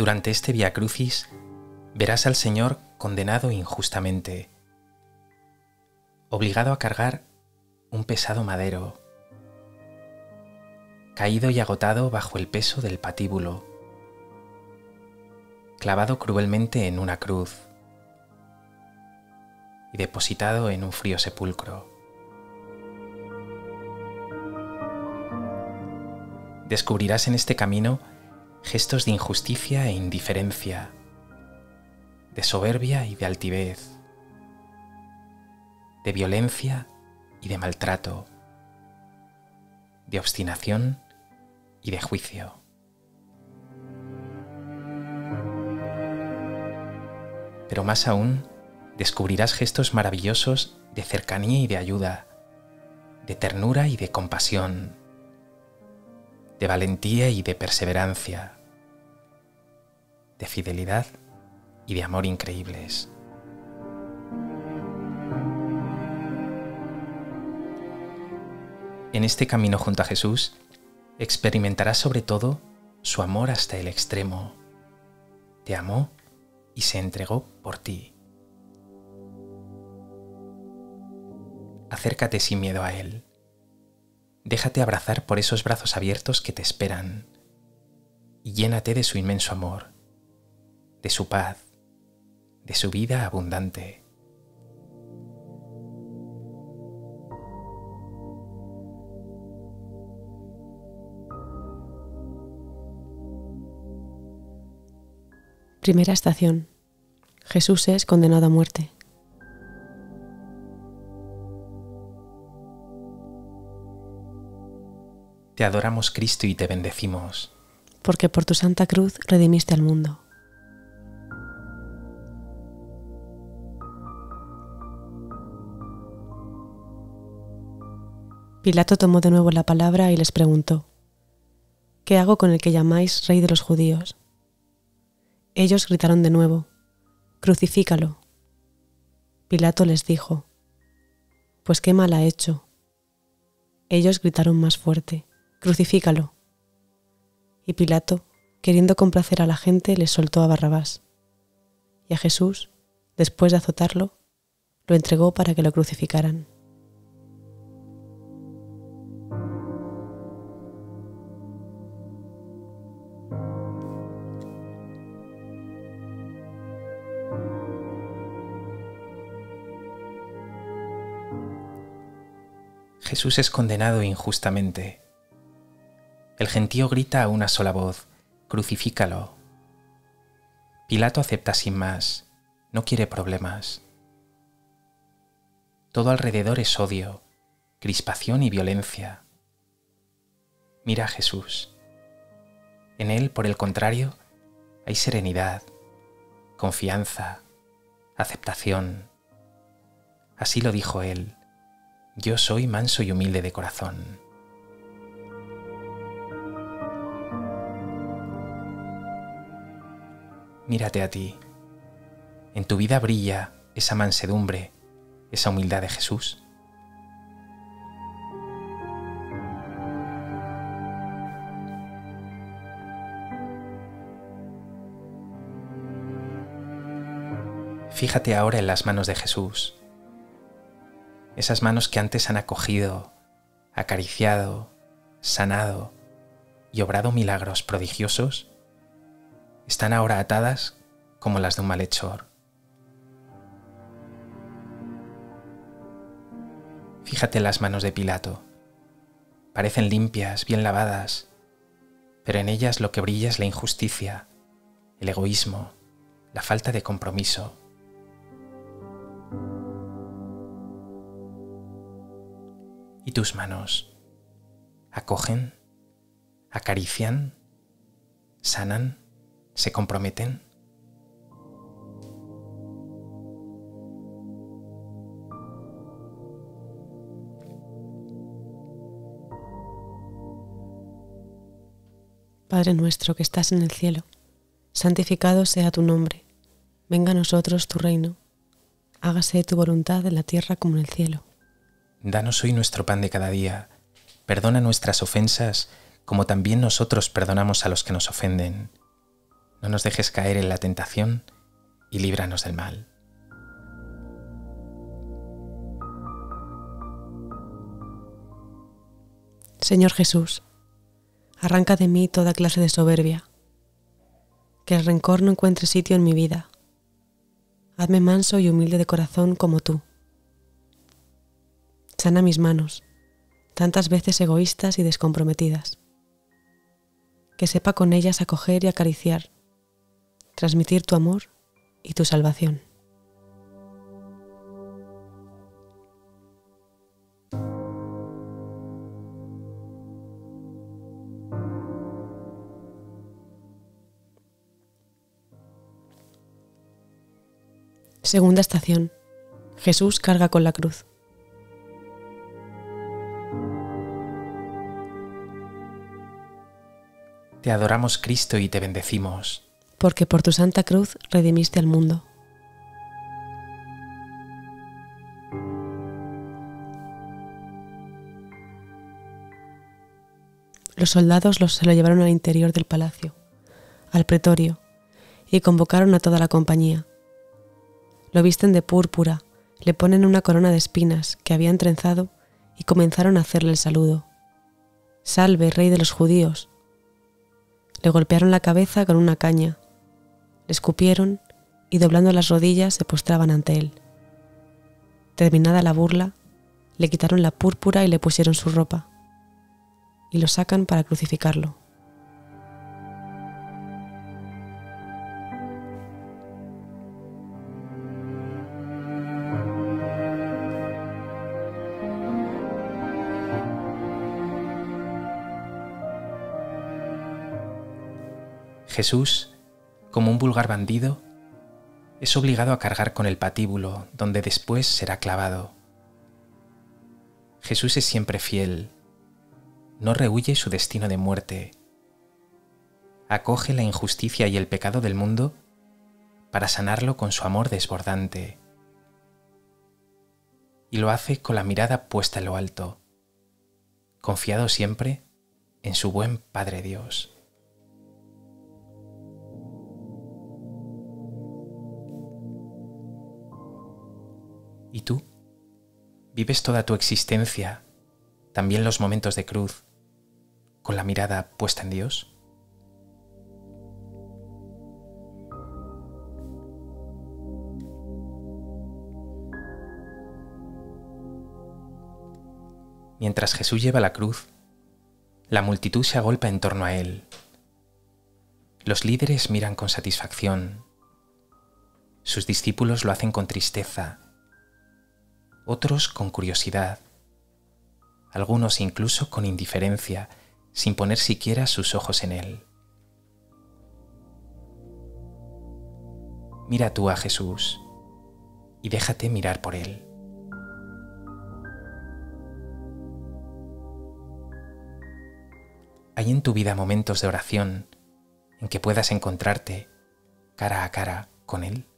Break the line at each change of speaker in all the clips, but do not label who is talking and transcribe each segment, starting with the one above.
Durante este Vía Crucis verás al Señor condenado injustamente, obligado a cargar un pesado madero, caído y agotado bajo el peso del patíbulo, clavado cruelmente en una cruz y depositado en un frío sepulcro. Descubrirás en este camino gestos de injusticia e indiferencia, de soberbia y de altivez, de violencia y de maltrato, de obstinación y de juicio. Pero más aún, descubrirás gestos maravillosos de cercanía y de ayuda, de ternura y de compasión, de valentía y de perseverancia, de fidelidad y de amor increíbles. En este camino junto a Jesús, experimentarás sobre todo su amor hasta el extremo. Te amó y se entregó por ti. Acércate sin miedo a Él. Déjate abrazar por esos brazos abiertos que te esperan y llénate de su inmenso amor, de su paz, de su vida abundante.
Primera estación. Jesús es condenado a muerte.
Te adoramos, Cristo, y te bendecimos,
Porque por tu santa cruz redimiste al mundo. Pilato tomó de nuevo la palabra y les preguntó: ¿Qué hago con el que llamáis Rey de los Judíos? Ellos gritaron de nuevo: ¡Crucifícalo! Pilato les dijo: Pues qué mal ha hecho. Ellos gritaron más fuerte: ¡Crucifícalo! Y Pilato, queriendo complacer a la gente, les soltó a Barrabás. Y a Jesús, después de azotarlo, lo entregó para que lo crucificaran.
Jesús es condenado injustamente. El gentío grita a una sola voz: ¡Crucifícalo! Pilato acepta sin más, no quiere problemas. Todo alrededor es odio, crispación y violencia. Mira a Jesús. En él, por el contrario, hay serenidad, confianza, aceptación. Así lo dijo él: yo soy manso y humilde de corazón. Mírate a ti. En tu vida brilla esa mansedumbre, esa humildad de Jesús. Fíjate ahora en las manos de Jesús. Esas manos que antes han acogido, acariciado, sanado y obrado milagros prodigiosos, están ahora atadas como las de un malhechor. Fíjate en las manos de Pilato. Parecen limpias, bien lavadas, pero en ellas lo que brilla es la injusticia, el egoísmo, la falta de compromiso. ¿Y tus manos acogen, acarician, sanan, se comprometen?
Padre nuestro que estás en el cielo, santificado sea tu nombre. Venga a nosotros tu reino. Hágase tu voluntad en la tierra como en el cielo.
Danos hoy nuestro pan de cada día. Perdona nuestras ofensas, como también nosotros perdonamos a los que nos ofenden. No nos dejes caer en la tentación y líbranos del mal.
Señor Jesús, arranca de mí toda clase de soberbia, que el rencor no encuentre sitio en mi vida. Hazme manso y humilde de corazón como tú. Sana mis manos, tantas veces egoístas y descomprometidas. Que sepa con ellas acoger y acariciar, transmitir tu amor y tu salvación. Segunda estación. Jesús carga con la cruz.
Te adoramos, Cristo, y te bendecimos.
Porque por tu santa cruz redimiste al mundo. Los soldados se lo llevaron al interior del palacio, al pretorio, y convocaron a toda la compañía. Lo visten de púrpura, le ponen una corona de espinas que habían trenzado y comenzaron a hacerle el saludo. «Salve, Rey de los judíos». Le golpearon la cabeza con una caña, le escupieron y doblando las rodillas se postraban ante él. Terminada la burla, le quitaron la púrpura y le pusieron su ropa, y lo sacan para crucificarlo.
Jesús, como un vulgar bandido, es obligado a cargar con el patíbulo, donde después será clavado. Jesús es siempre fiel, no rehúye su destino de muerte, acoge la injusticia y el pecado del mundo para sanarlo con su amor desbordante, y lo hace con la mirada puesta en lo alto, confiado siempre en su buen Padre Dios. ¿Y tú? ¿Vives toda tu existencia, también los momentos de cruz, con la mirada puesta en Dios? Mientras Jesús lleva la cruz, la multitud se agolpa en torno a él. Los líderes miran con satisfacción. Sus discípulos lo hacen con tristeza, otros con curiosidad, algunos incluso con indiferencia, sin poner siquiera sus ojos en él. Mira tú a Jesús y déjate mirar por él. ¿Hay en tu vida momentos de oración en que puedas encontrarte cara a cara con él?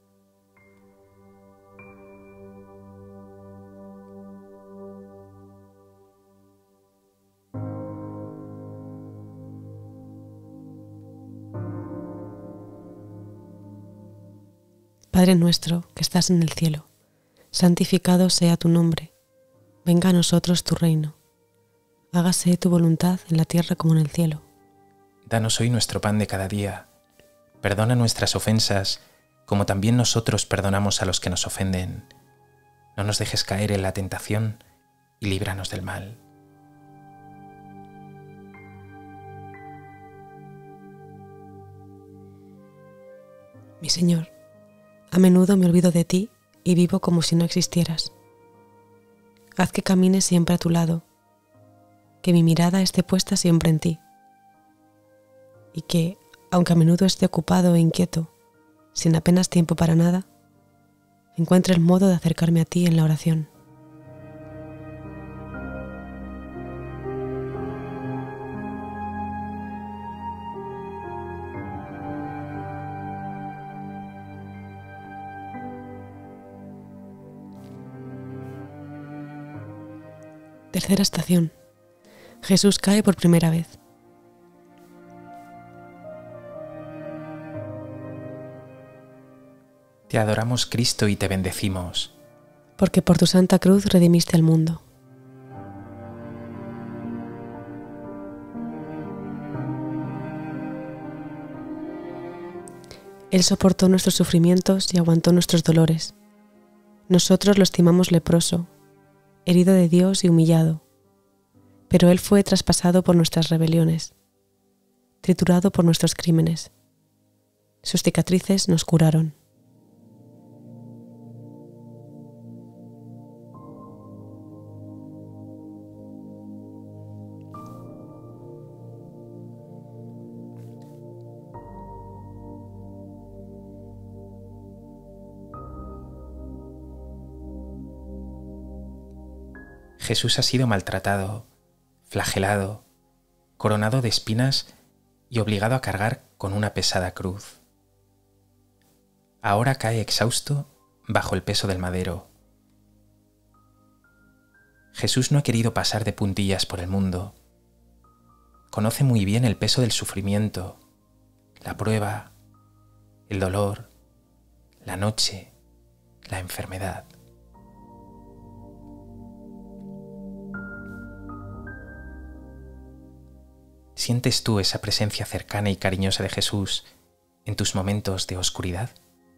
Padre nuestro que estás en el cielo, santificado sea tu nombre. Venga a nosotros tu reino. Hágase tu voluntad en la tierra como en el cielo.
Danos hoy nuestro pan de cada día. Perdona nuestras ofensas, como también nosotros perdonamos a los que nos ofenden. No nos dejes caer en la tentación y líbranos del mal.
Mi Señor, a menudo me olvido de ti y vivo como si no existieras. Haz que camine siempre a tu lado, que mi mirada esté puesta siempre en ti, y que, aunque a menudo esté ocupado e inquieto, sin apenas tiempo para nada, encuentre el modo de acercarme a ti en la oración. Tercera estación. Jesús cae por primera vez.
Te adoramos, Cristo, y te bendecimos,
porque por tu santa cruz redimiste al mundo. Él soportó nuestros sufrimientos y aguantó nuestros dolores. Nosotros lo estimamos leproso, herido de Dios y humillado, pero Él fue traspasado por nuestras rebeliones, triturado por nuestros crímenes. Sus cicatrices nos curaron.
Jesús ha sido maltratado, flagelado, coronado de espinas y obligado a cargar con una pesada cruz. Ahora cae exhausto bajo el peso del madero. Jesús no ha querido pasar de puntillas por el mundo. Conoce muy bien el peso del sufrimiento, la prueba, el dolor, la noche, la enfermedad. ¿Sientes tú esa presencia cercana y cariñosa de Jesús en tus momentos de oscuridad?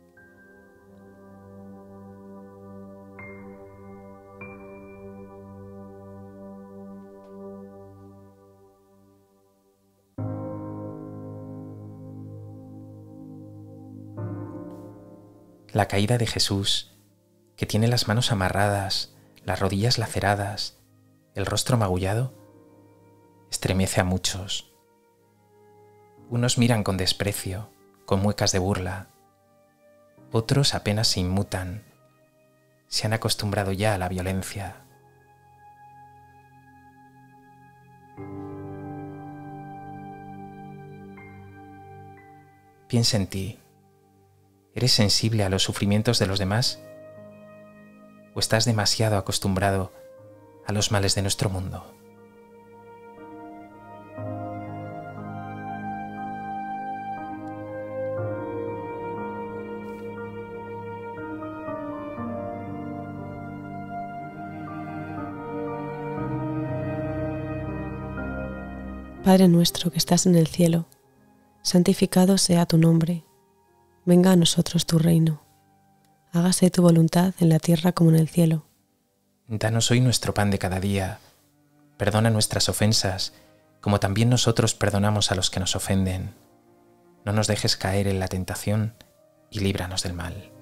La caída de Jesús, que tiene las manos amarradas, las rodillas laceradas, el rostro magullado, estremece a muchos. Unos miran con desprecio, con muecas de burla. Otros apenas se inmutan. Se han acostumbrado ya a la violencia. Piensa en ti. ¿Eres sensible a los sufrimientos de los demás? ¿O estás demasiado acostumbrado a los males de nuestro mundo?
Padre nuestro que estás en el cielo, santificado sea tu nombre. Venga a nosotros tu reino. Hágase tu voluntad en la tierra como en el cielo.
Danos hoy nuestro pan de cada día. Perdona nuestras ofensas, como también nosotros perdonamos a los que nos ofenden. No nos dejes caer en la tentación y líbranos del mal.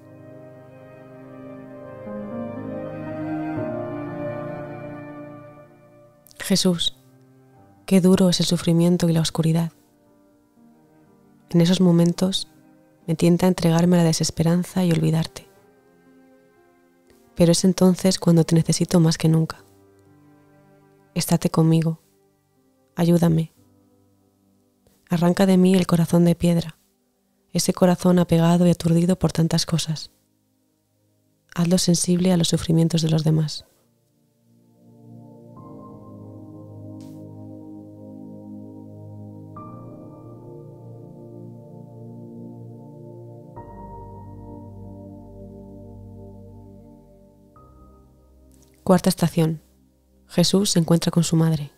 Jesús, qué duro es el sufrimiento y la oscuridad. En esos momentos me tienta entregarme a la desesperanza y olvidarte. Pero es entonces cuando te necesito más que nunca. Estate conmigo, ayúdame. Arranca de mí el corazón de piedra, ese corazón apegado y aturdido por tantas cosas. Hazlo sensible a los sufrimientos de los demás. Cuarta estación. Jesús se encuentra con su madre.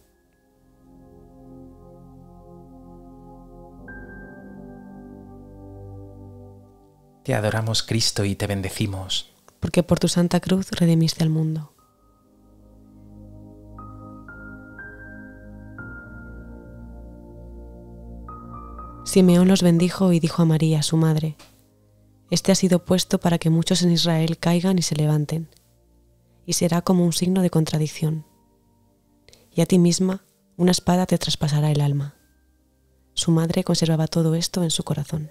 Te adoramos, Cristo, y te bendecimos,
porque por tu santa cruz redimiste al mundo. Simeón los bendijo y dijo a María, su madre: Este ha sido puesto para que muchos en Israel caigan y se levanten, y será como un signo de contradicción. Y a ti misma una espada te traspasará el alma. Su madre conservaba todo esto en su corazón.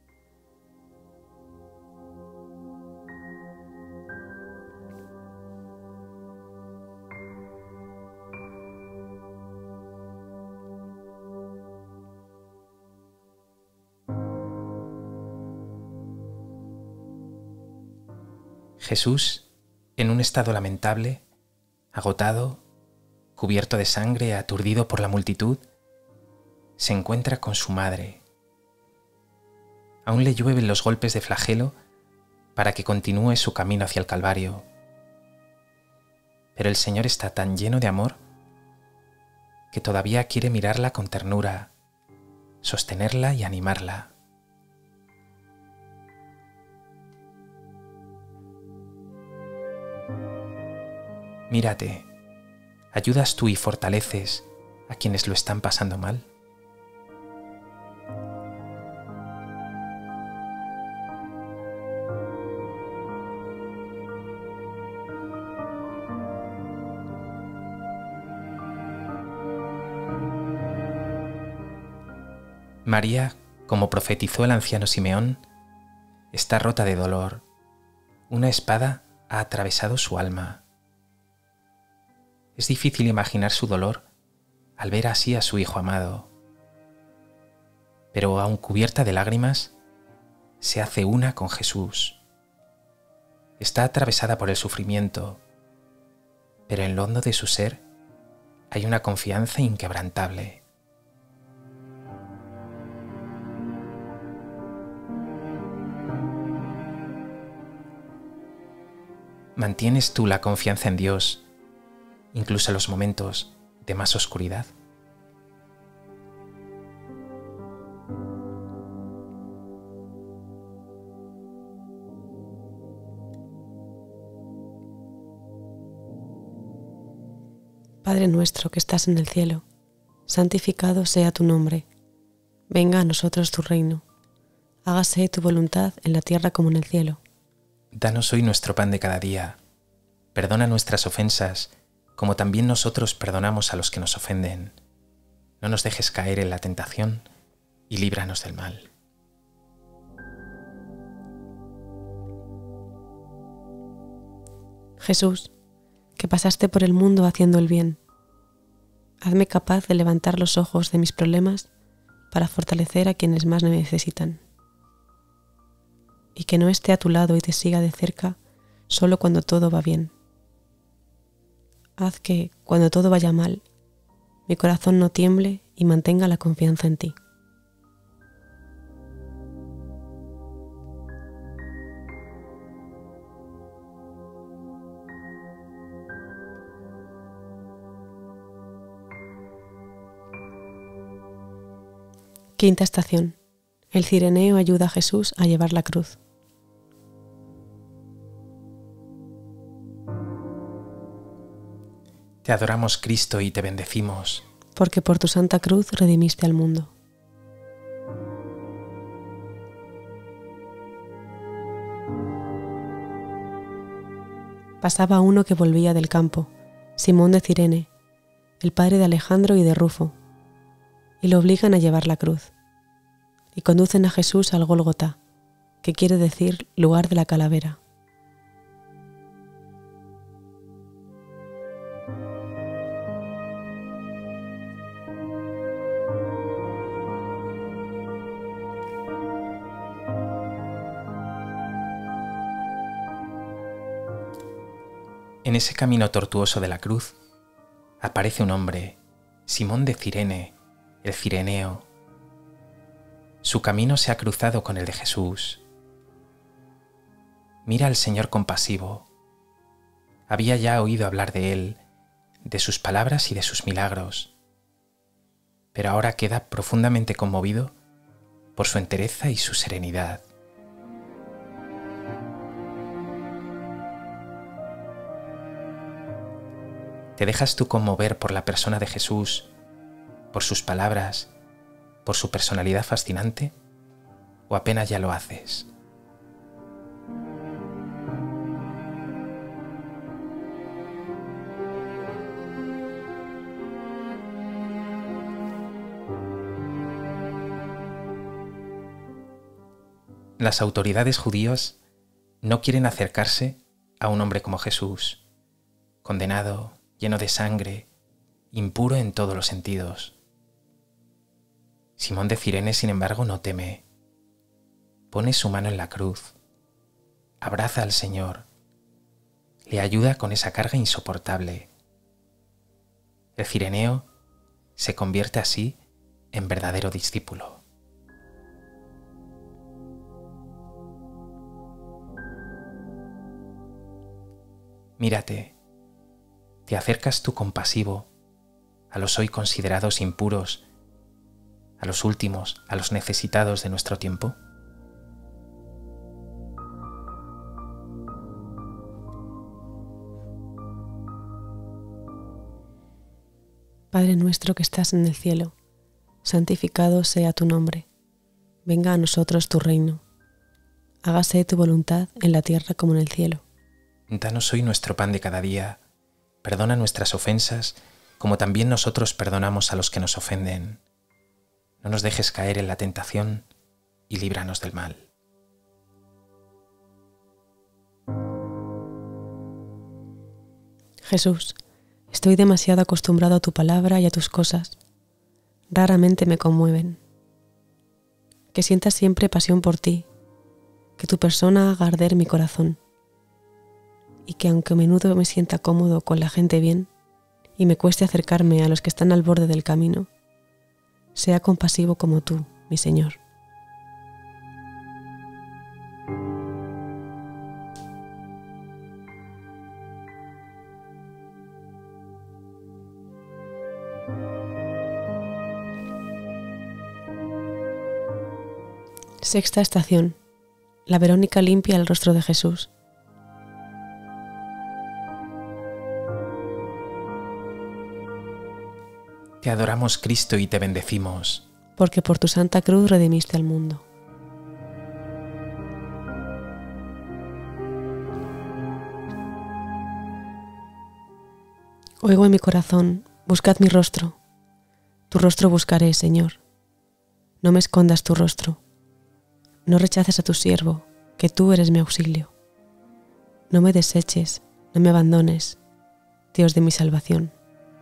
Jesús, en un estado lamentable, agotado, cubierto de sangre, aturdido por la multitud, se encuentra con su madre. Aún le llueven los golpes de flagelo para que continúe su camino hacia el Calvario. Pero el Señor está tan lleno de amor que todavía quiere mirarla con ternura, sostenerla y animarla. Mírate, ¿ayudas tú y fortaleces a quienes lo están pasando mal? María, como profetizó el anciano Simeón, está rota de dolor. Una espada ha atravesado su alma. Es difícil imaginar su dolor al ver así a su hijo amado. Pero aun cubierta de lágrimas, se hace una con Jesús. Está atravesada por el sufrimiento, pero en lo hondo de su ser hay una confianza inquebrantable. ¿Mantienes tú la confianza en Dios, incluso en los momentos de más oscuridad?
Padre nuestro que estás en el cielo, santificado sea tu nombre. Venga a nosotros tu reino. Hágase tu voluntad en la tierra como en el cielo.
Danos hoy nuestro pan de cada día. Perdona nuestras ofensas, como también nosotros perdonamos a los que nos ofenden. No nos dejes caer en la tentación y líbranos del mal.
Jesús, que pasaste por el mundo haciendo el bien, hazme capaz de levantar los ojos de mis problemas para fortalecer a quienes más me necesitan. Y que no esté a tu lado y te siga de cerca solo cuando todo va bien. Haz que, cuando todo vaya mal, mi corazón no tiemble y mantenga la confianza en ti. Quinta estación. El cireneo ayuda a Jesús a llevar la cruz.
Te adoramos, Cristo, y te bendecimos.
Porque por tu santa cruz redimiste al mundo. Pasaba uno que volvía del campo, Simón de Cirene, el padre de Alejandro y de Rufo, y lo obligan a llevar la cruz. Y conducen a Jesús al Gólgota, que quiere decir lugar de la calavera.
En ese camino tortuoso de la cruz aparece un hombre, Simón de Cirene, el cireneo. Su camino se ha cruzado con el de Jesús. Mira al Señor compasivo. Había ya oído hablar de Él, de sus palabras y de sus milagros, pero ahora queda profundamente conmovido por su entereza y su serenidad. ¿Te dejas tú conmover por la persona de Jesús, por sus palabras, por su personalidad fascinante, o apenas ya lo haces? Las autoridades judías no quieren acercarse a un hombre como Jesús, condenado, lleno de sangre, impuro en todos los sentidos. Simón de Cirene, sin embargo, no teme. Pone su mano en la cruz, abraza al Señor, le ayuda con esa carga insoportable. El cireneo se convierte así en verdadero discípulo. Mírate, ¿te acercas tú compasivo a los hoy considerados impuros, a los últimos, a los necesitados de nuestro tiempo?
Padre nuestro que estás en el cielo, santificado sea tu nombre. Venga a nosotros tu reino. Hágase tu voluntad en la tierra como en el cielo.
Danos hoy nuestro pan de cada día. Perdona nuestras ofensas, como también nosotros perdonamos a los que nos ofenden. No nos dejes caer en la tentación y líbranos del mal.
Jesús, estoy demasiado acostumbrado a tu palabra y a tus cosas. Raramente me conmueven. Que sienta siempre pasión por ti, que tu persona haga arder mi corazón, y que aunque a menudo me sienta cómodo con la gente bien y me cueste acercarme a los que están al borde del camino, sea compasivo como tú, mi Señor. Sexta estación. La Verónica limpia el rostro de Jesús.
Te adoramos, Cristo, y te bendecimos,
Porque por tu santa cruz redimiste al mundo. Oigo en mi corazón, buscad mi rostro. Tu rostro buscaré, Señor. No me escondas tu rostro. No rechaces a tu siervo, que tú eres mi auxilio. No me deseches, no me abandones, Dios de mi salvación.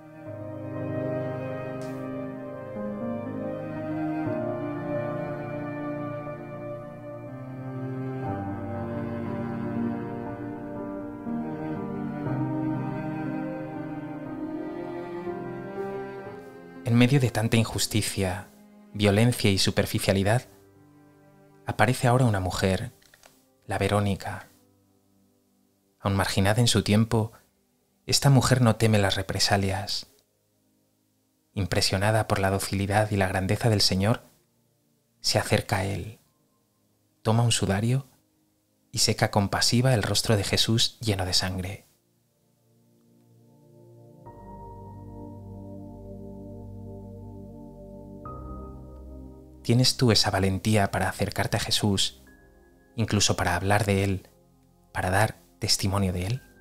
en medio de tanta injusticia, violencia y superficialidad, aparece ahora una mujer, la Verónica. Aun marginada en su tiempo, esta mujer no teme las represalias. Impresionada por la docilidad y la grandeza del Señor, se acerca a Él, toma un sudario y seca compasiva el rostro de Jesús lleno de sangre. ¿Tienes tú esa valentía para acercarte a Jesús, incluso para hablar de Él, para dar testimonio de Él?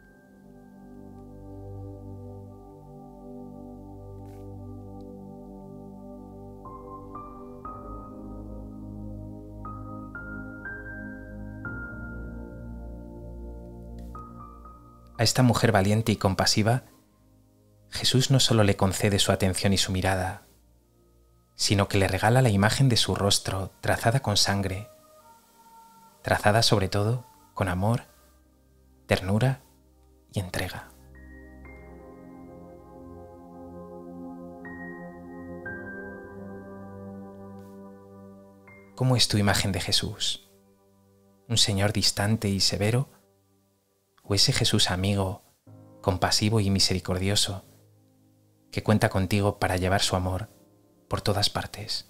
A esta mujer valiente y compasiva, Jesús no solo le concede su atención y su mirada, sino que le regala la imagen de su rostro trazada con sangre, trazada sobre todo con amor, ternura y entrega. ¿Cómo es tu imagen de Jesús? ¿Un Señor distante y severo? ¿O ese Jesús amigo, compasivo y misericordioso, que cuenta contigo para llevar su amor por todas partes?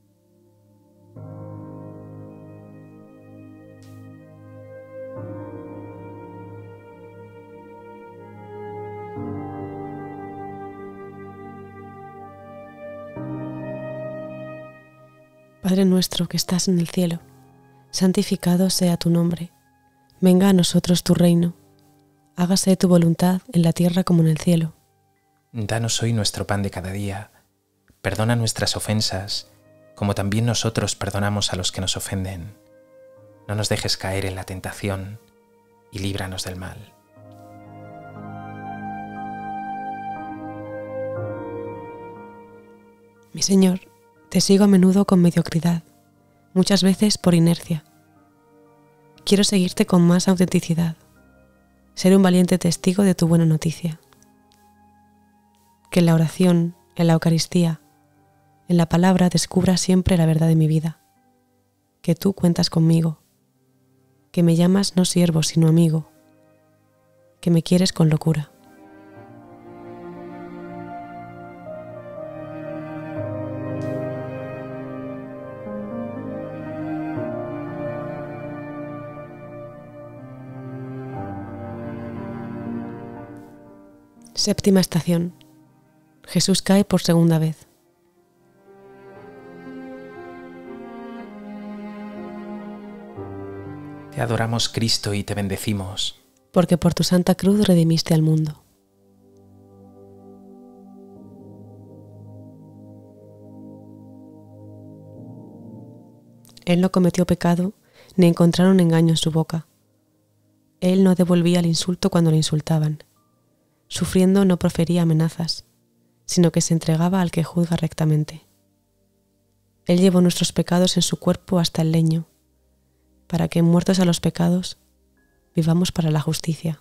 Padre nuestro que estás en el cielo, santificado sea tu nombre. Venga a nosotros tu reino. Hágase tu voluntad en la tierra como en el cielo.
Danos hoy nuestro pan de cada día. Perdona nuestras ofensas, como también nosotros perdonamos a los que nos ofenden. No nos dejes caer en la tentación y líbranos del mal.
Mi Señor, te sigo a menudo con mediocridad, muchas veces por inercia. Quiero seguirte con más autenticidad, ser un valiente testigo de tu buena noticia. Que en la oración, en la Eucaristía, en la palabra descubra siempre la verdad de mi vida, que tú cuentas conmigo, que me llamas no siervo sino amigo, que me quieres con locura. Séptima estación. Jesús cae por segunda vez.
Te adoramos, Cristo, y te bendecimos,
porque por tu santa cruz redimiste al mundo. Él no cometió pecado, ni encontraron engaño en su boca. Él no devolvía el insulto cuando le insultaban. Sufriendo no profería amenazas, sino que se entregaba al que juzga rectamente. Él llevó nuestros pecados en su cuerpo hasta el leño, para que, muertos a los pecados, vivamos para la justicia.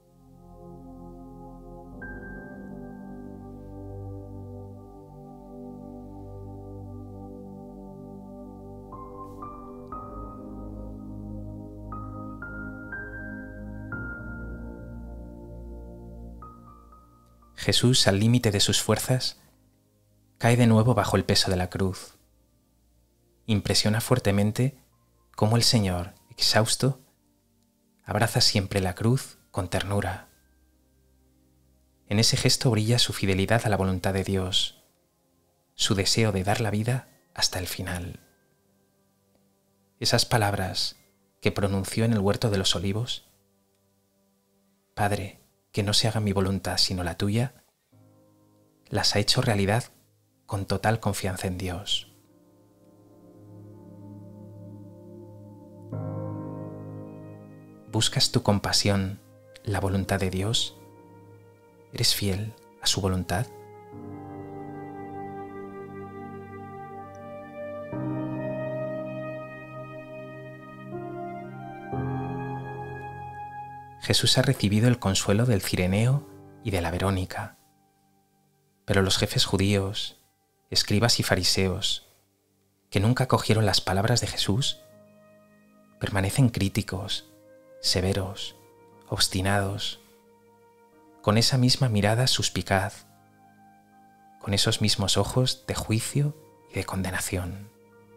Jesús, al límite de sus fuerzas, cae de nuevo bajo el peso de la cruz. Impresiona fuertemente cómo el Señor, exhausto, abraza siempre la cruz con ternura. En ese gesto brilla su fidelidad a la voluntad de Dios, su deseo de dar la vida hasta el final. Esas palabras que pronunció en el huerto de los olivos, Padre, que no se haga mi voluntad sino la tuya, las ha hecho realidad con total confianza en Dios. ¿Buscas tu compasión, la voluntad de Dios? ¿Eres fiel a su voluntad? Jesús ha recibido el consuelo del Cireneo y de la Verónica, pero los jefes judíos, escribas y fariseos, que nunca acogieron las palabras de Jesús, permanecen críticos, severos, obstinados, con esa misma mirada suspicaz, con esos mismos ojos de juicio y de condenación.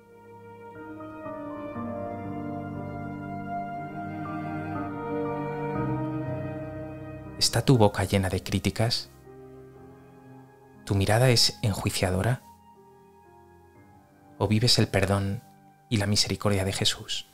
¿Está tu boca llena de críticas? ¿Tu mirada es enjuiciadora? ¿O vives el perdón y la misericordia de Jesús?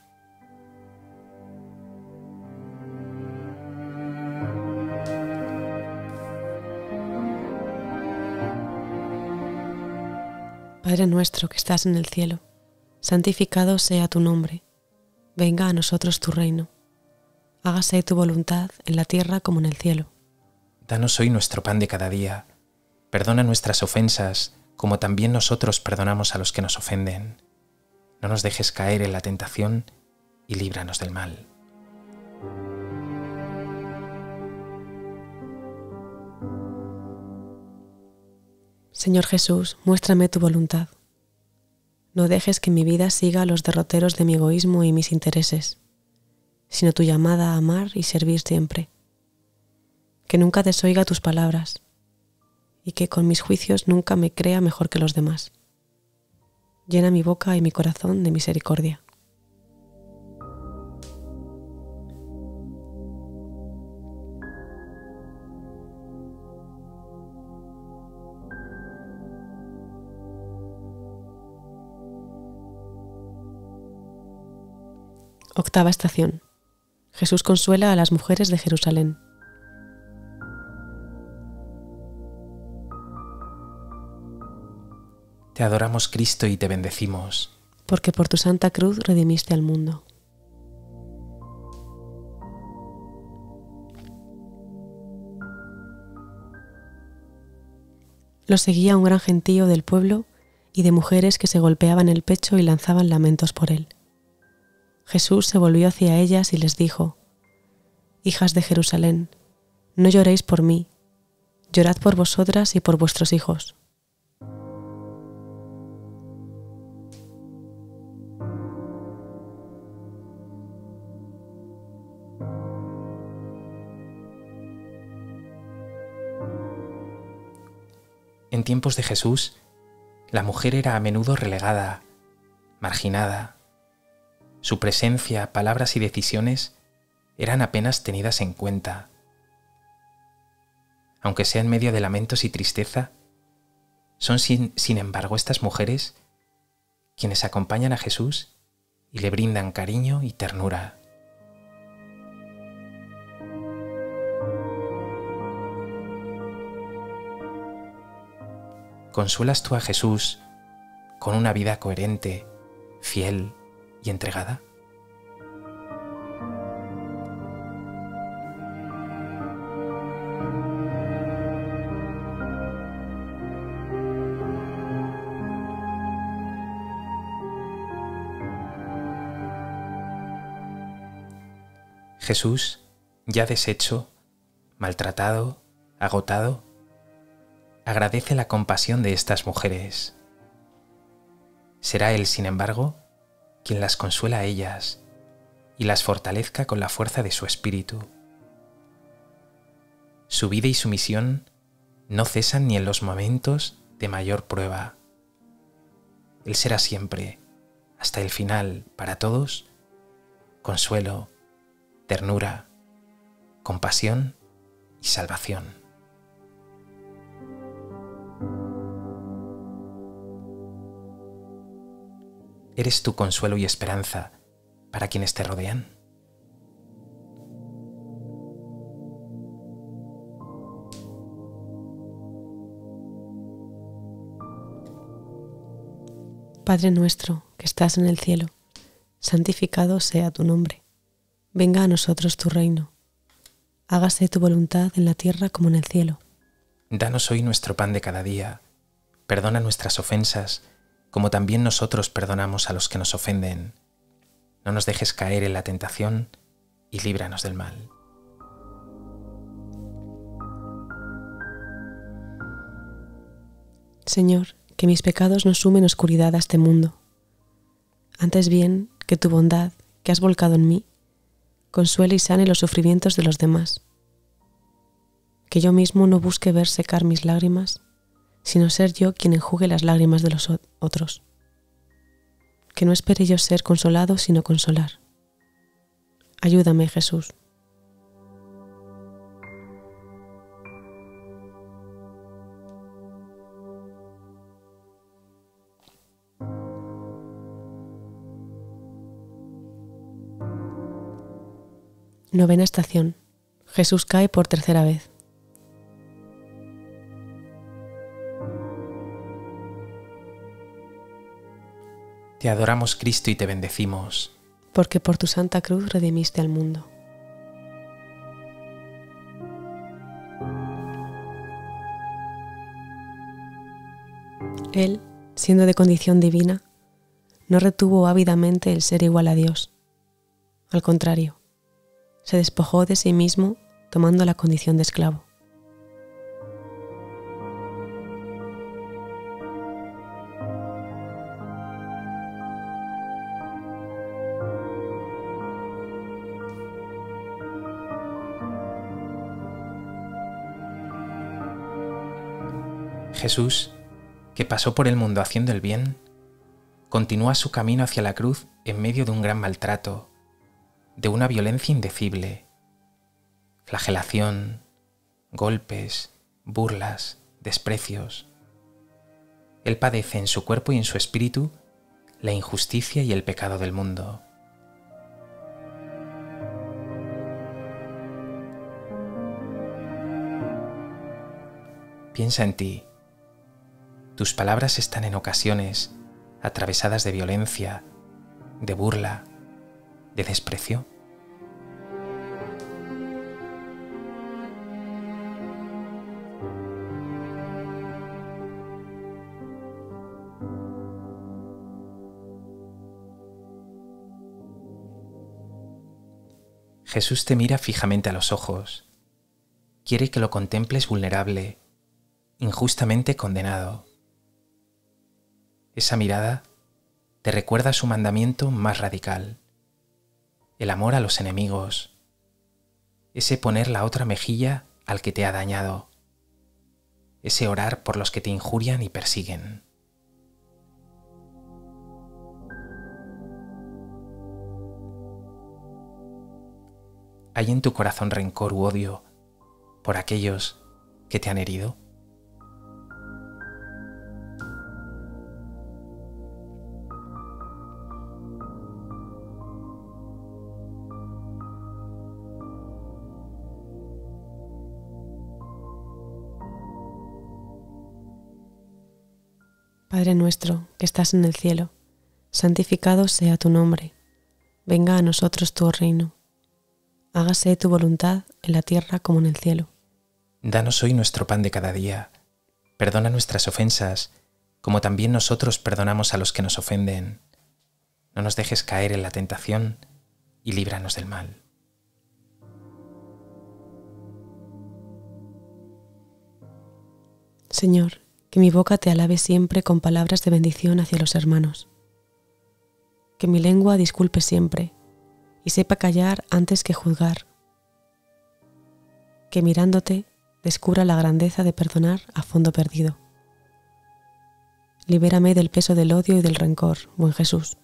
Padre nuestro que estás en el cielo, santificado sea tu nombre. Venga a nosotros tu reino. Hágase tu voluntad en la tierra como en el cielo.
Danos hoy nuestro pan de cada día. Perdona nuestras ofensas, como también nosotros perdonamos a los que nos ofenden. No nos dejes caer en la tentación y líbranos del mal.
Señor Jesús, muéstrame tu voluntad. No dejes que mi vida siga los derroteros de mi egoísmo y mis intereses, sino tu llamada a amar y servir siempre. Que nunca desoiga tus palabras y que con mis juicios nunca me crea mejor que los demás. Llena mi boca y mi corazón de misericordia. Octava estación. Jesús consuela a las mujeres de Jerusalén.
Te adoramos, Cristo, y te bendecimos,
porque por tu santa cruz redimiste al mundo. Lo seguía un gran gentío del pueblo y de mujeres que se golpeaban el pecho y lanzaban lamentos por él. Jesús se volvió hacia ellas y les dijo: Hijas de Jerusalén, no lloréis por mí, llorad por vosotras y por vuestros hijos.
En tiempos de Jesús, la mujer era a menudo relegada, marginada. Su presencia, palabras y decisiones eran apenas tenidas en cuenta. Aunque sea en medio de lamentos y tristeza, son sin embargo estas mujeres quienes acompañan a Jesús y le brindan cariño y ternura. ¿Consuelas tú a Jesús con una vida coherente, fiel y entregada? Jesús, ya deshecho, maltratado, agotado, agradece la compasión de estas mujeres. Será Él, sin embargo, quien las consuela a ellas y las fortalezca con la fuerza de su espíritu. Su vida y su misión no cesan ni en los momentos de mayor prueba. Él será siempre, hasta el final, para todos, consuelo, ternura, compasión y salvación. ¿Eres tu consuelo y esperanza para quienes te rodean?
Padre nuestro que estás en el cielo, santificado sea tu nombre. Venga a nosotros tu reino. Hágase tu voluntad en la tierra como en el cielo.
Danos hoy nuestro pan de cada día. Perdona nuestras ofensas, como también nosotros perdonamos a los que nos ofenden. No nos dejes caer en la tentación y líbranos del mal.
Señor, que mis pecados no sumen oscuridad a este mundo. Antes bien, que tu bondad, que has volcado en mí, consuele y sane los sufrimientos de los demás. Que yo mismo no busque ver secar mis lágrimas, sino ser yo quien enjugue las lágrimas de los otros. Que no espere yo ser consolado, sino consolar. Ayúdame, Jesús. Novena estación. Jesús cae por tercera vez.
Te adoramos, Cristo, y te bendecimos.
Porque por tu santa cruz redimiste al mundo. Él, siendo de condición divina, no retuvo ávidamente el ser igual a Dios. Al contrario, se despojó de sí mismo tomando la condición de esclavo.
Jesús, que pasó por el mundo haciendo el bien, continúa su camino hacia la cruz en medio de un gran maltrato, de una violencia indecible, flagelación, golpes, burlas, desprecios. Él padece en su cuerpo y en su espíritu la injusticia y el pecado del mundo. Piensa en ti. Tus palabras están en ocasiones atravesadas de violencia, de burla, de desprecio. Jesús te mira fijamente a los ojos. Quiere que lo contemples vulnerable, injustamente condenado. Esa mirada te recuerda su mandamiento más radical, el amor a los enemigos, ese poner la otra mejilla al que te ha dañado, ese orar por los que te injurian y persiguen. ¿Hay en tu corazón rencor u odio por aquellos que te han herido?
Padre nuestro, que estás en el cielo, santificado sea tu nombre. Venga a nosotros tu reino. Hágase tu voluntad en la tierra como en el cielo.
Danos hoy nuestro pan de cada día. Perdona nuestras ofensas, como también nosotros perdonamos a los que nos ofenden. No nos dejes caer en la tentación y líbranos del mal.
Señor, que mi boca te alabe siempre con palabras de bendición hacia los hermanos. Que mi lengua disculpe siempre y sepa callar antes que juzgar. Que mirándote descubra la grandeza de perdonar a fondo perdido. Libérame del peso del odio y del rencor, buen Jesús.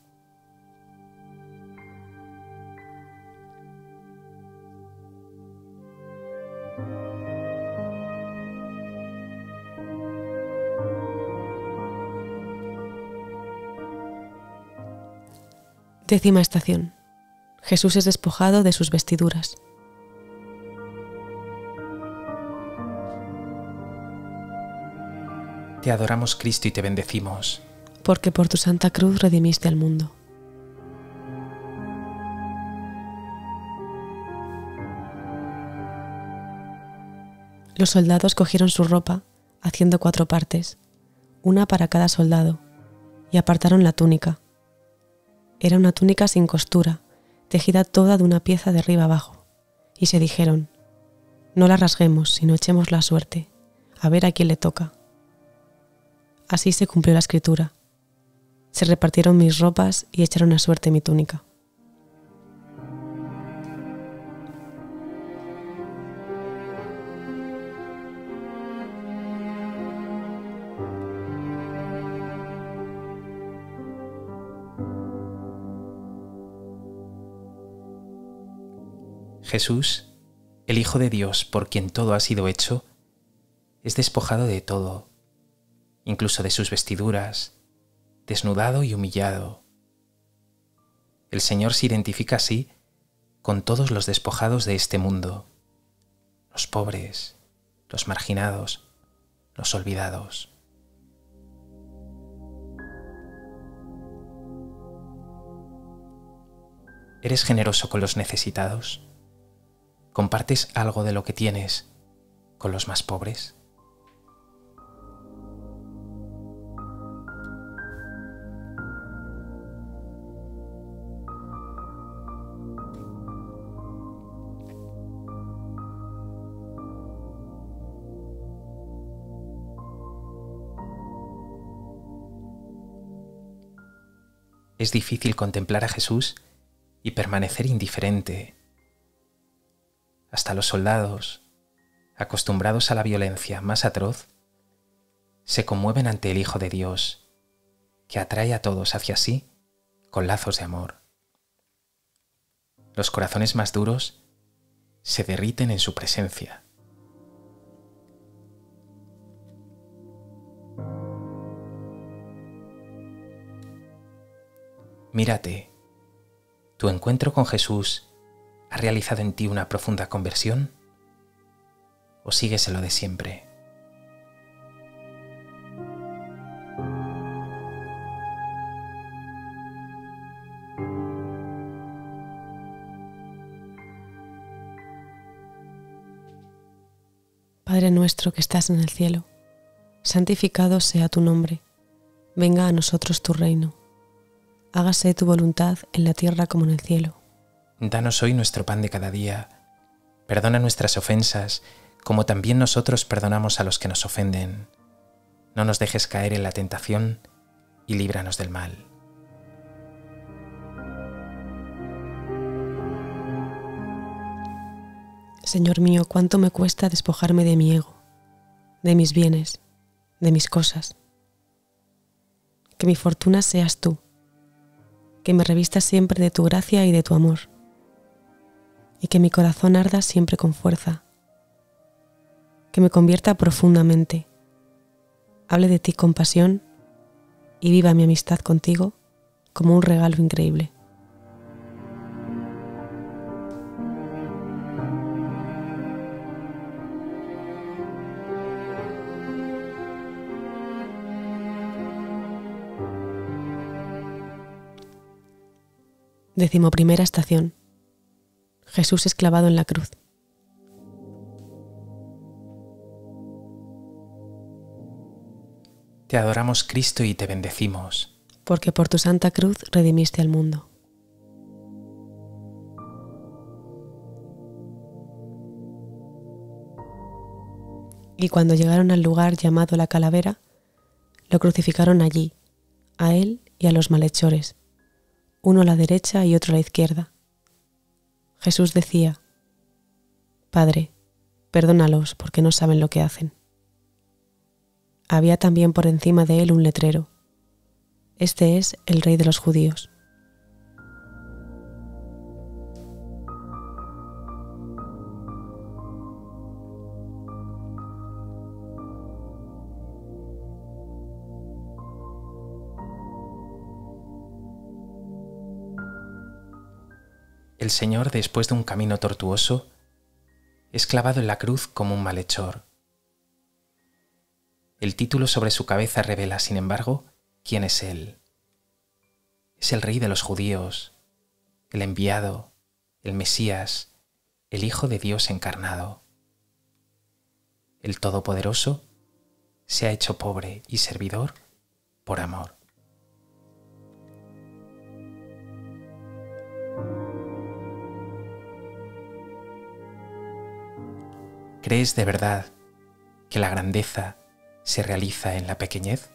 Décima estación. Jesús es despojado de sus vestiduras.
Te adoramos, Cristo, y te bendecimos.
Porque por tu santa cruz redimiste al mundo. Los soldados cogieron su ropa, haciendo 4 partes, una para cada soldado, y apartaron la túnica. Era una túnica sin costura, tejida toda de una pieza de arriba abajo, y se dijeron: no la rasguemos, sino echemos la suerte, a ver a quién le toca. Así se cumplió la escritura. Se repartieron mis ropas y echaron a suerte mi túnica.
Jesús, el Hijo de Dios, por quien todo ha sido hecho, es despojado de todo, incluso de sus vestiduras, desnudado y humillado. El Señor se identifica así con todos los despojados de este mundo, los pobres, los marginados, los olvidados. ¿Eres generoso con los necesitados? ¿Compartes algo de lo que tienes con los más pobres? Es difícil contemplar a Jesús y permanecer indiferente. Hasta los soldados, acostumbrados a la violencia más atroz, se conmueven ante el Hijo de Dios, que atrae a todos hacia sí con lazos de amor. Los corazones más duros se derriten en su presencia. Mírate, ¿tu encuentro con Jesús ha realizado en ti una profunda conversión? ¿O sigues en lo de siempre?
Padre nuestro que estás en el cielo, santificado sea tu nombre. Venga a nosotros tu reino. Hágase tu voluntad en la tierra como en el cielo.
Danos hoy nuestro pan de cada día. Perdona nuestras ofensas, como también nosotros perdonamos a los que nos ofenden. No nos dejes caer en la tentación y líbranos del mal.
Señor mío, cuánto me cuesta despojarme de mi ego. de mis bienes, de mis cosas. Que mi fortuna seas tú, que me revistas siempre de tu gracia y de tu amor, y que mi corazón arda siempre con fuerza, que me convierta profundamente, hable de ti con pasión y viva mi amistad contigo como un regalo increíble. Decimoprimera estación. Jesús es clavado en la cruz.
Te adoramos, Cristo, y te bendecimos,
porque por tu santa cruz redimiste al mundo. Y cuando llegaron al lugar llamado la Calavera, lo crucificaron allí, a él y a los malhechores, uno a la derecha y otro a la izquierda. Jesús decía: Padre, perdónalos porque no saben lo que hacen. Había también por encima de él un letrero: Este es el Rey de los Judíos.
El Señor, después de un camino tortuoso, es clavado en la cruz como un malhechor. El título sobre su cabeza revela, sin embargo, quién es Él. Es el Rey de los Judíos, el enviado, el Mesías, el Hijo de Dios encarnado. El Todopoderoso se ha hecho pobre y servidor por amor. ¿Crees de verdad que la grandeza se realiza en la pequeñez?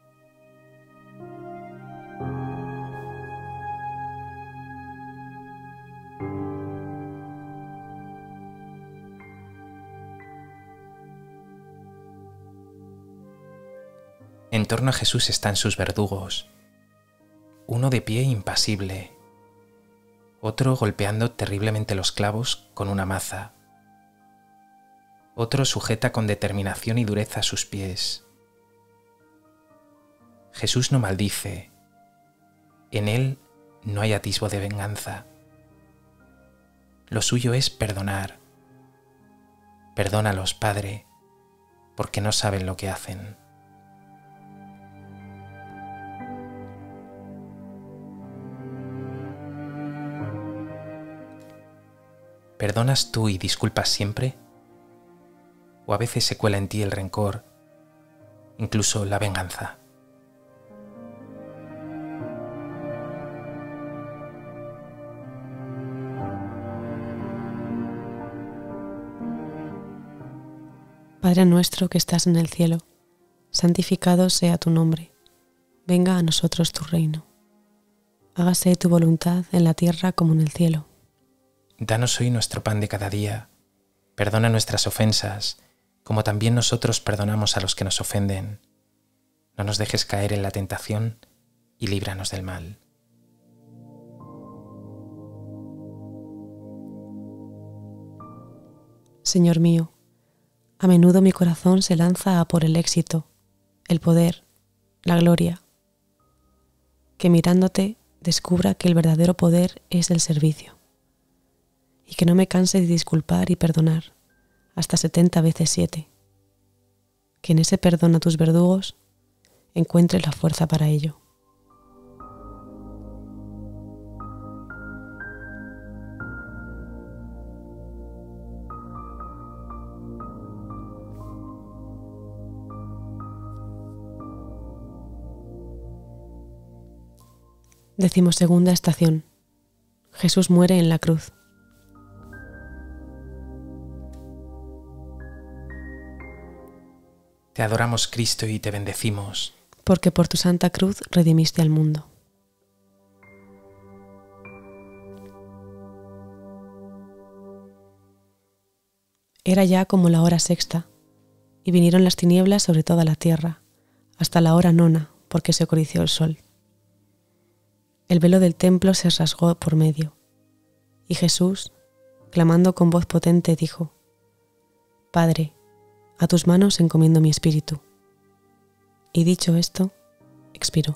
En torno a Jesús están sus verdugos, uno de pie impasible, otro golpeando terriblemente los clavos con una maza, otro sujeta con determinación y dureza sus pies. Jesús no maldice, en él no hay atisbo de venganza. Lo suyo es perdonar. Perdónalos, Padre, porque no saben lo que hacen. ¿Perdonas tú y disculpas siempre? ¿O a veces se cuela en ti el rencor, incluso la venganza?
Padre nuestro que estás en el cielo, santificado sea tu nombre. Venga a nosotros tu reino. Hágase tu voluntad en la tierra como en el cielo.
Danos hoy nuestro pan de cada día. Perdona nuestras ofensas, como también nosotros perdonamos a los que nos ofenden. No nos dejes caer en la tentación y líbranos del mal.
Señor mío, a menudo mi corazón se lanza a por el éxito, el poder, la gloria. Que mirándote descubra que el verdadero poder es el servicio. Y que no me canse de disculpar y perdonar hasta 70 veces 7. Que en ese perdón a tus verdugos encuentre la fuerza para ello. Decimosegunda estación. Jesús muere en la cruz.
Te adoramos, Cristo, y te bendecimos,
porque por tu santa cruz redimiste al mundo. Era ya como la hora sexta, y vinieron las tinieblas sobre toda la tierra, hasta la hora nona, porque se oscureció el sol. El velo del templo se rasgó por medio, y Jesús, clamando con voz potente, dijo: Padre, a tus manos encomiendo mi espíritu. Y dicho esto, expiró.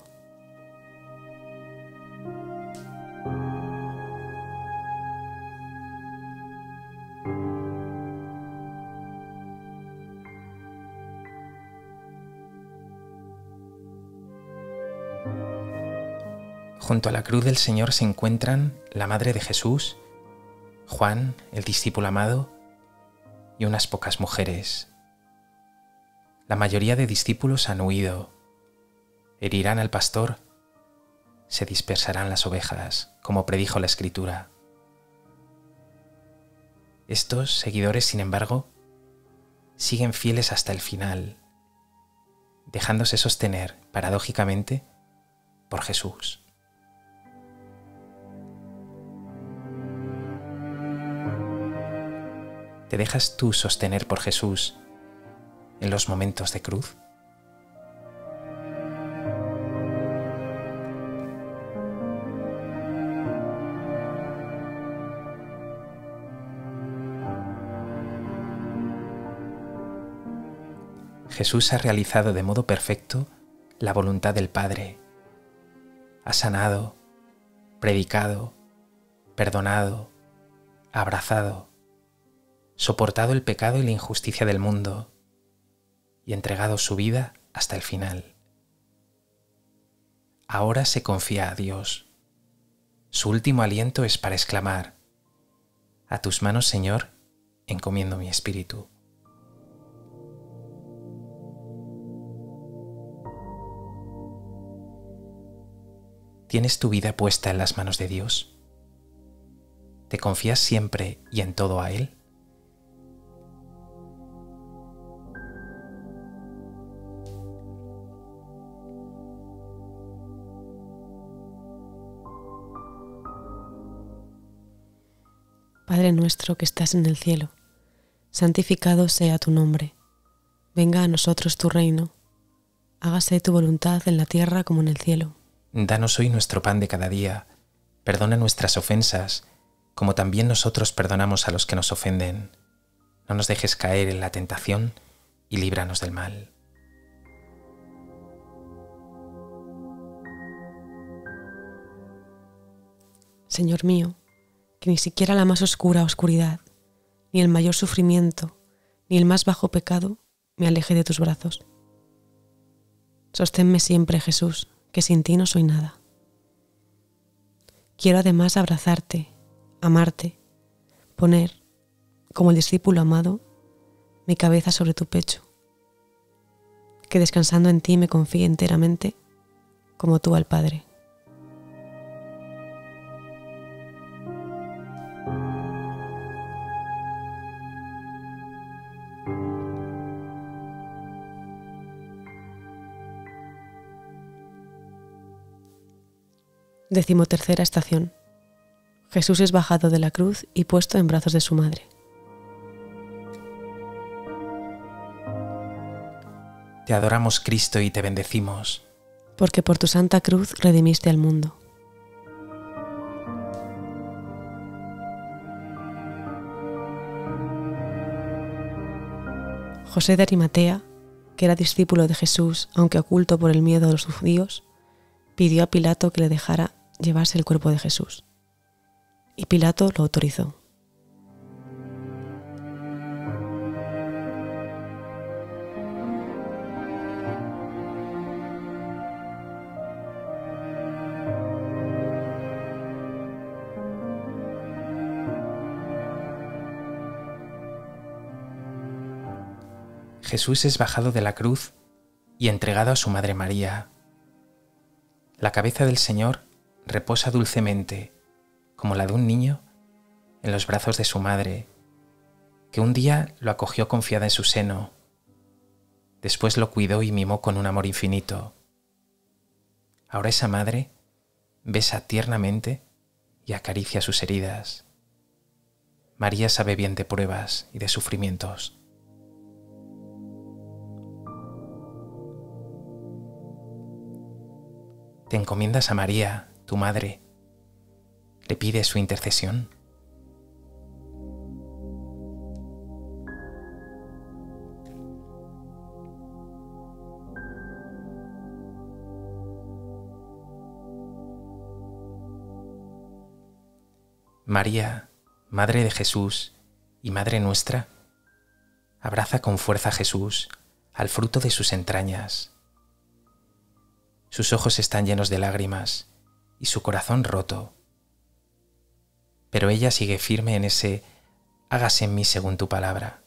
Junto a la cruz del Señor se encuentran la Madre de Jesús, Juan, el discípulo amado, y unas pocas mujeres. La mayoría de discípulos han huido. Herirán al pastor, se dispersarán las ovejas, como predijo la Escritura. Estos seguidores, sin embargo, siguen fieles hasta el final, dejándose sostener, paradójicamente, por Jesús. ¿Te dejas tú sostener por Jesús en los momentos de cruz? Jesús ha realizado de modo perfecto la voluntad del Padre. Ha sanado, predicado, perdonado, abrazado, soportado el pecado y la injusticia del mundo y entregado su vida hasta el final. Ahora se confía a Dios. Su último aliento es para exclamar: A tus manos, Señor, encomiendo mi espíritu. ¿Tienes tu vida puesta en las manos de Dios? ¿Te confías siempre y en todo a Él?
Padre nuestro que estás en el cielo, santificado sea tu nombre. Venga a nosotros tu reino. Hágase tu voluntad en la tierra como en el cielo.
Danos hoy nuestro pan de cada día. Perdona nuestras ofensas, como también nosotros perdonamos a los que nos ofenden. No nos dejes caer en la tentación y líbranos del mal.
Señor mío, que ni siquiera la más oscura oscuridad, ni el mayor sufrimiento, ni el más bajo pecado me aleje de tus brazos. Sosténme siempre, Jesús, que sin ti no soy nada. Quiero además abrazarte, amarte, poner, como el discípulo amado, mi cabeza sobre tu pecho, que descansando en ti me confíe enteramente, como tú al Padre. Decimotercera estación. Jesús es bajado de la cruz y puesto en brazos de su madre.
Te adoramos, Cristo, y te bendecimos,
porque por tu santa cruz redimiste al mundo. José de Arimatea, que era discípulo de Jesús, aunque oculto por el miedo de los judíos, pidió a Pilato que le dejara llevarse el cuerpo de Jesús. Y Pilato lo autorizó.
Jesús es bajado de la cruz y entregado a su Madre María. La cabeza del Señor reposa dulcemente, como la de un niño, en los brazos de su madre, que un día lo acogió confiada en su seno, después lo cuidó y mimó con un amor infinito. Ahora esa madre besa tiernamente y acaricia sus heridas. María sabe bien de pruebas y de sufrimientos. Te encomiendas a María, tu madre. Le pides su intercesión. María, Madre de Jesús y Madre nuestra, abraza con fuerza a Jesús, al fruto de sus entrañas. Sus ojos están llenos de lágrimas y su corazón roto. Pero ella sigue firme en ese hágase en mí según tu palabra.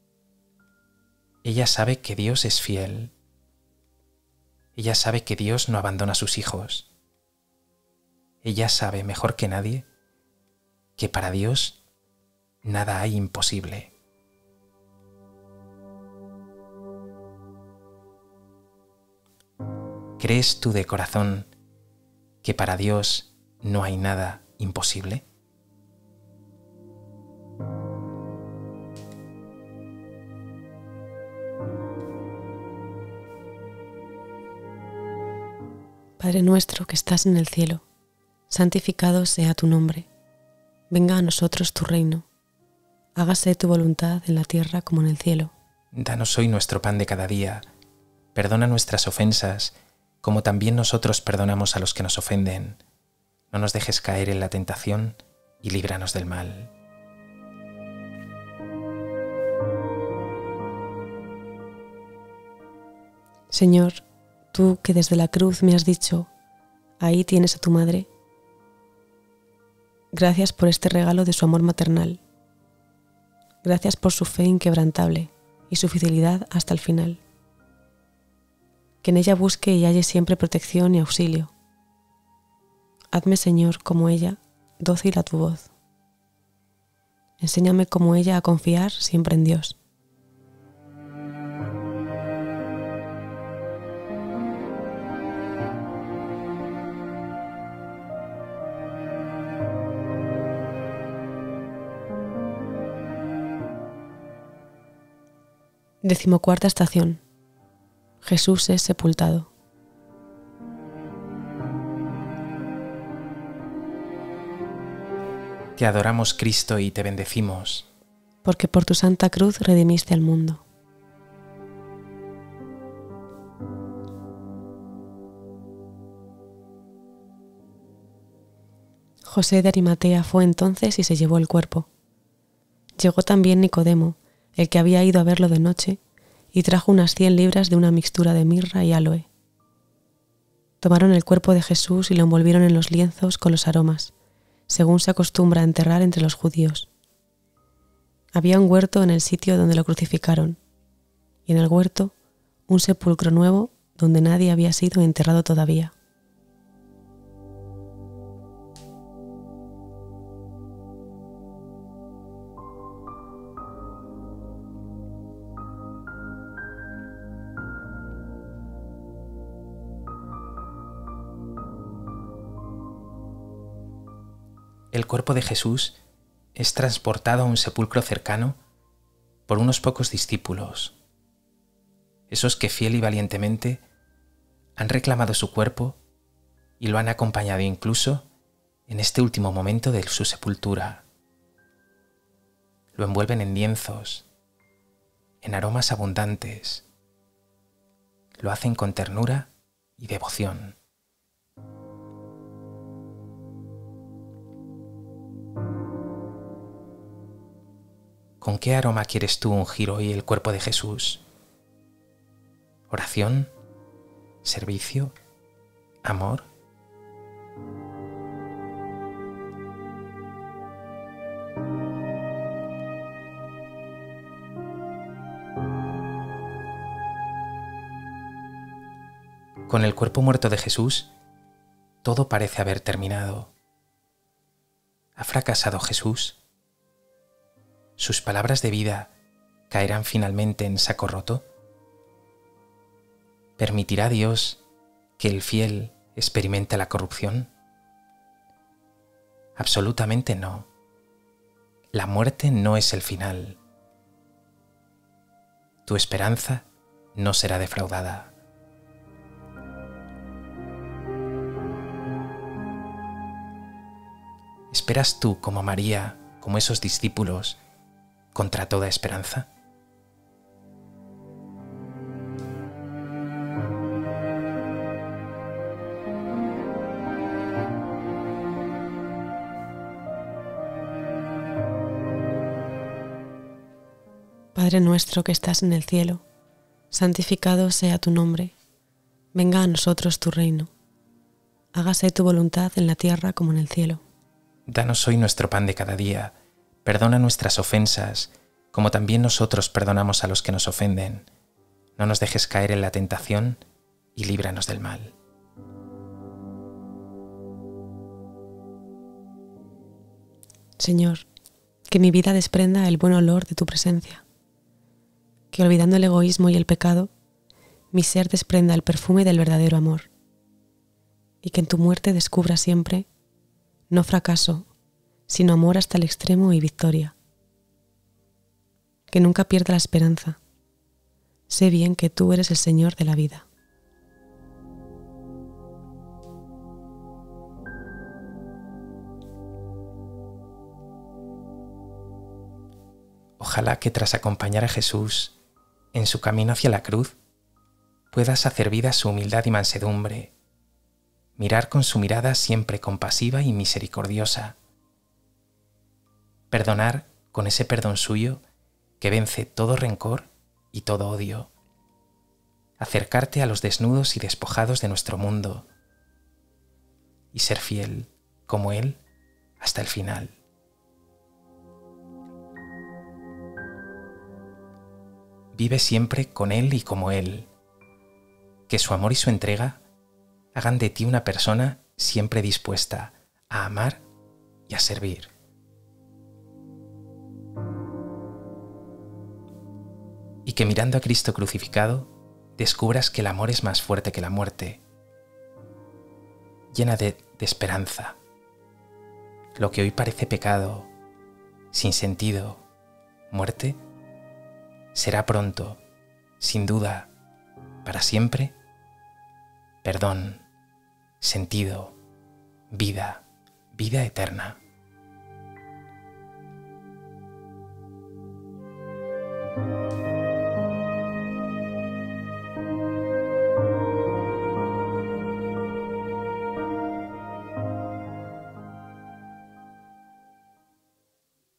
Ella sabe que Dios es fiel. Ella sabe que Dios no abandona a sus hijos. Ella sabe mejor que nadie que para Dios nada hay imposible. ¿Crees tú de corazón que para Dios no hay nada imposible?
Padre nuestro que estás en el cielo, santificado sea tu nombre. Venga a nosotros tu reino. Hágase tu voluntad en la tierra como en el cielo.
Danos hoy nuestro pan de cada día. Perdona nuestras ofensas, como también nosotros perdonamos a los que nos ofenden. No nos dejes caer en la tentación y líbranos del mal.
Señor, tú que desde la cruz me has dicho, ahí tienes a tu madre. Gracias por este regalo de su amor maternal. Gracias por su fe inquebrantable y su fidelidad hasta el final. Que en ella busque y halle siempre protección y auxilio. Hazme, Señor, como ella, dócil a tu voz. Enséñame como ella a confiar siempre en Dios. Decimocuarta estación. Jesús es sepultado.
Te adoramos, Cristo, y te bendecimos.
Porque por tu santa cruz redimiste al mundo. José de Arimatea fue entonces y se llevó el cuerpo. Llegó también Nicodemo, el que había ido a verlo de noche, y trajo unas 100 libras de una mixtura de mirra y áloe. Tomaron el cuerpo de Jesús y lo envolvieron en los lienzos con los aromas, según se acostumbra a enterrar entre los judíos. Había un huerto en el sitio donde lo crucificaron, y en el huerto un sepulcro nuevo donde nadie había sido enterrado todavía.
El cuerpo de Jesús es transportado a un sepulcro cercano por unos pocos discípulos, esos que fiel y valientemente han reclamado su cuerpo y lo han acompañado incluso en este último momento de su sepultura. Lo envuelven en lienzos, en aromas abundantes. Lo hacen con ternura y devoción. ¿Con qué aroma quieres tú ungir hoy el cuerpo de Jesús? ¿Oración? ¿Servicio? ¿Amor? Con el cuerpo muerto de Jesús, todo parece haber terminado. ¿Ha fracasado Jesús? ¿Sus palabras de vida caerán finalmente en saco roto? ¿Permitirá Dios que el fiel experimente la corrupción? Absolutamente no. La muerte no es el final. Tu esperanza no será defraudada. ¿Esperas tú, como María, como esos discípulos, contra toda esperanza?
Padre nuestro que estás en el cielo, santificado sea tu nombre. Venga a nosotros tu reino. Hágase tu voluntad en la tierra como en el cielo.
Danos hoy nuestro pan de cada día. Perdona nuestras ofensas, como también nosotros perdonamos a los que nos ofenden. No nos dejes caer en la tentación y líbranos del mal.
Señor, que mi vida desprenda el buen olor de tu presencia. Que olvidando el egoísmo y el pecado, mi ser desprenda el perfume del verdadero amor. Y que en tu muerte descubra siempre, no fracaso, sino amor hasta el extremo y victoria. Que nunca pierda la esperanza. Sé bien que tú eres el Señor de la vida.
Ojalá que tras acompañar a Jesús en su camino hacia la cruz, puedas hacer vida su humildad y mansedumbre, mirar con su mirada siempre compasiva y misericordiosa, perdonar con ese perdón suyo que vence todo rencor y todo odio, acercarte a los desnudos y despojados de nuestro mundo y ser fiel, como Él, hasta el final. Vive siempre con Él y como Él. Que su amor y su entrega hagan de ti una persona siempre dispuesta a amar y a servir. Y que mirando a Cristo crucificado, descubras que el amor es más fuerte que la muerte. Llena de esperanza. Lo que hoy parece pecado, sin sentido, muerte, será pronto, sin duda, para siempre, perdón, sentido, vida, vida eterna.